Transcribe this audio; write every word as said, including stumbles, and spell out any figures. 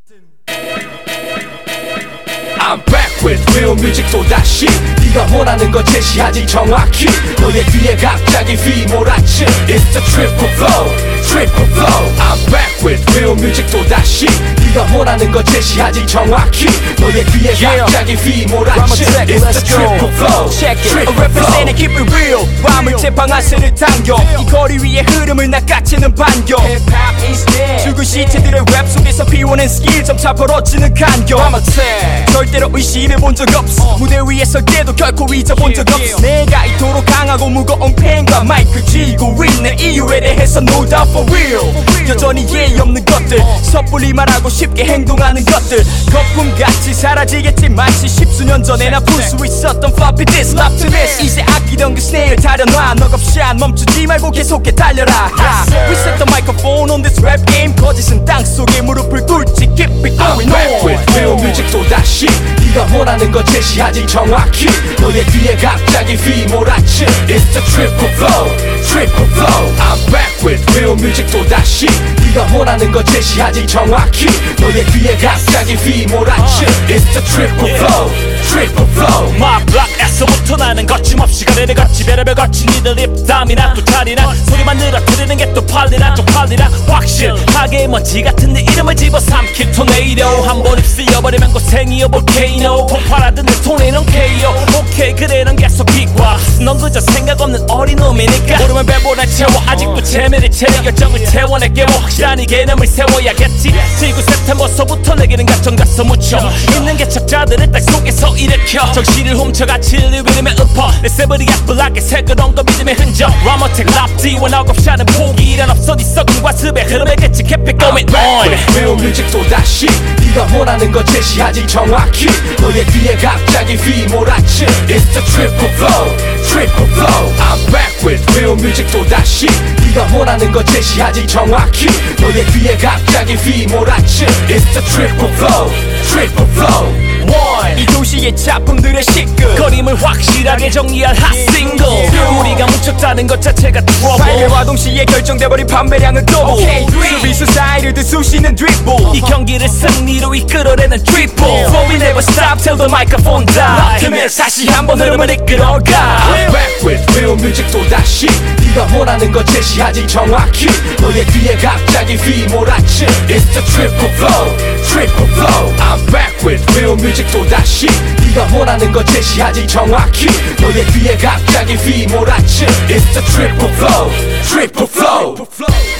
I'm back with real music 또다시 네가 원하는 거 제시하지 정확히 너의 귀에 갑자기 휘몰아친 It's the triple flow, triple flow I'm back with real music 또다시 네가 원하는 거 제시하지 정확히 너의 귀에 갑자기 휘몰아친 It's the triple flow, triple flow Representing keep it real 밤을 재방아쇠를 당겨 이 거리 위의 흐름을 낚아채는 반격 Hip-hop is dead 죽은 시체들의 랩 속에서 피워낸 스킬 점차 벌어지는 간격 I'm a tag 절대로 의심해본 적 없어 무대 위에 설 때도 결코 잊어본 적 없어 내가 이토록 강하고 무거운 펜과 마이크 쥐고 있는 이유에 대해서 no doubt for real 여전히 예의 없는 것들 섣불리 말하고 쉽게 행동하는 것들 거품같이 사라지겠지 마치 십수년 전에 나 볼 수 있었던 floppy disk optimist 이제 아끼던 그 스네일 다려놔 넉없이 안 멈추지 말고 계속해 달려라 We set the microphone on this rap game 거짓은 땅속에 무릎을 꿇지 keep it going on I'm back with real music 또다시 네가 원하는 거 제시하지 정확히 너의 귀에 갑자기 휘몰아친 It's the triple flow, triple flow I'm back with real music 또다시 네가 원하는 거 제시하지 정확히 너의 귀에 갑자기 휘몰아친 It's the triple flow, triple flow My block에서부터 나는 거침없이 거리를 걷지 별의별 거친 니들 입담이나 또 차리나 소리만 늘어뜨리는 게 또 팔리나 좀 팔리나 확실하게 먼지 같은 내 이름을 집어삼킬 토네이도 한번 휩쓸려버리면 고생이여 볼케이노 폭발하던 내 톤에는 케이오 오케이 그래 넌 계속 기과 넌 그저 생각 없는 어린 놈이니까 모르면 배보나 채워 아직도 재미를 채려 결정을 태워 내 깨워 확실한 이 개념을 세워야겠지 지구 세템버서부터 내게는 가정 가서 묻혀 있는 개척자들을 딱 속에서 일으켜 정신을 훔쳐가 진리 위름에 읊어 내 세브리야 블락에 새그런 거 믿음의 흔적 라머텍 랍디와 넉없이하는 포기란 없어 네 썩은 과습의 흐름에 그치 keep it going on real music 또다시 네가 원하는 거 제시하지 정확히 너의 귀에 갑자기 휘몰아친 It's the triple flow, triple flow I'm back with real music 또다시 네가 원하는 거 제시하지 정확히 너의 귀에 갑자기 휘몰아친 It's the triple flow, triple flow 이 도시의 작품들의 시급 거림을 확실하게 정리할 핫싱글 우리가 뭉쳤다는 것 자체가 트러블 발매와 동시에 결정돼버린 판매량은 더블 수비수 사이를 쑤시는 드리블 이 경기를 승리로 이끌어내는 트리플 Flow we never stop till the microphone die optimist 다시 한번 흐름을 이끌어가 I'm back with real music 또다시 네가 원하는 거 제시하지 정확히 너의 귀에 갑자기 휘몰아친 It's the triple flow, triple flow I'm back with real music 또다시 네가 원하는 거 제시하지 정확히 너의 귀에 갑자기 휘몰아친 It's the triple flow, triple flow